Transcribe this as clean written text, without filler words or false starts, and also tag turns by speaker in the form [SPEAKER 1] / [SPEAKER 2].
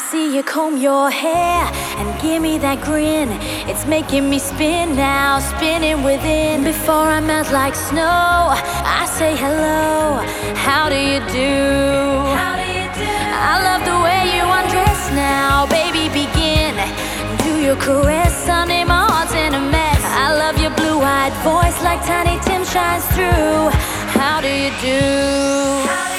[SPEAKER 1] see you comb your hair and give me that grin. It's making me spin now, spinning within. Before I melt like snow, I say hello. How do you do? I love the way you undress now. Baby, begin. Do your caress, Sunday, my heart's in a mess. I love your blue-eyed voice like Tiny Tim shines through. How do you do?